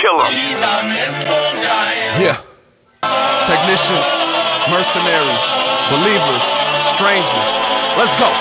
kill him. Yeah. Technicians, mercenaries, believers, strangers. Let's go.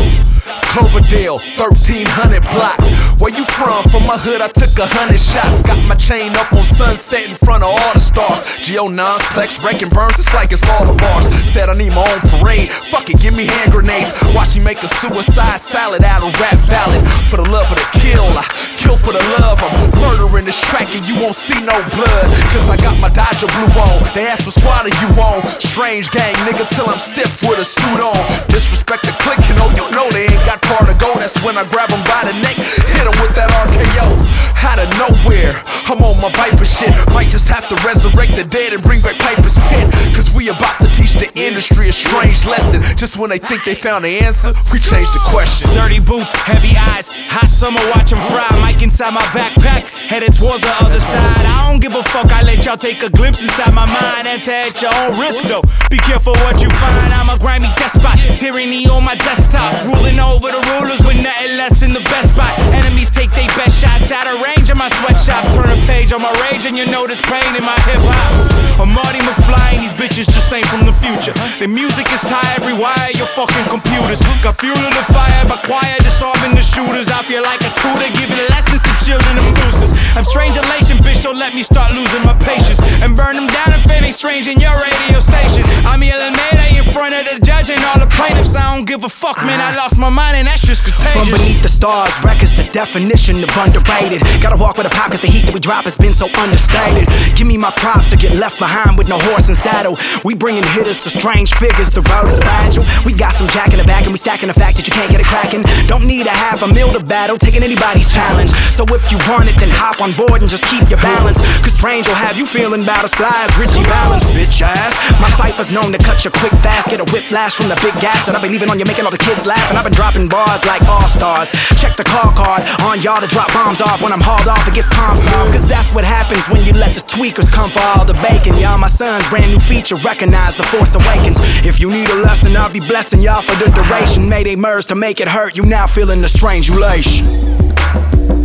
Cloverdale, 1300 block. Where you from? From my hood, I took 100 shots. Got my chain up on Sunset in front of all the stars. Geo-Nons, Plex, wrecking burns, it's like it's all of ours. Said I need my own parade. Fuck it, give me hand grenades. Watch me make a suicide salad out of rap ballad. For the love of the kill, I kill for the love. I'm murdering this track and you won't see no blood. Cause I got my Dodger blue on. They ask what squad are you on? Strange gang, nigga, till I'm stiff with a suit on. Disrespect the click, you know they ain't got far to go. That's when I grab them by the neck, hit them with that RKO. Out of nowhere, I'm on my Viper shit. Might just have to resurrect the dead and bring back Piper's Pit. Cause we about to teach the industry a strange lesson. Just when they think they found the answer, we change the question. Dirty boots, heavy eyes, hot summer watch 'em fry. Mic inside my backpack, headed towards the other side. I don't give a fuck, I let y'all take a glimpse inside my mind. Enter at your own risk though, be careful what you find. I'm a grimy despot, tyranny on my desktop. Ruling over the rulers with nothing less than the best spot. Enemies take they best shots out of range of my sweatshop. Turn a page on my rage and you notice pain in my hip-hop. I'm Marty McFly and these bitches just ain't from the future. The music is tired, rewire your fucking computers. Got fuel to the fire by choir disarming the shooters. I feel like a tutor giving lessons to children and boosters. I'm strange elation, bitch, don't let me start losing my patience. And burn them down if it ain't strange in your radio station. I'm yelling Mayday in front of the judge and all the plaintiffs. I don't give a fuck, man, I lost my mind and that shit's contagious. From beneath the stars, records the definition of underrated. Gotta walk with a pop cause the heat that we drop has been so understated. Give me my props to get left behind with no horse and saddle. We bringing hitters to strange figures, the road is fragile. We got some jack in the back and we stacking the fact that you can't get it cracking. Don't need a half a mil to battle, taking anybody's challenge. So if you want it, then hop on board and just keep your balance. Cause strange will have you feeling about as fly as Richie Valens, bitch ass. My cypher's known to cut you quick fast, get a whiplash from the big gas that I've been leaving on you, making all the kids laugh. And I've been dropping bars like all-stars. Check the call card on y'all to drop bombs off. When I'm hauled off, it gets palms off. Cause that's what happens when you let the tweakers come for all the bacon. Y'all, my son's brand new feature, recognize the Force Awakens. If you need a lesson, I'll be blessing y'all for the duration. May they merge to make it hurt, you now feeling the strange elation.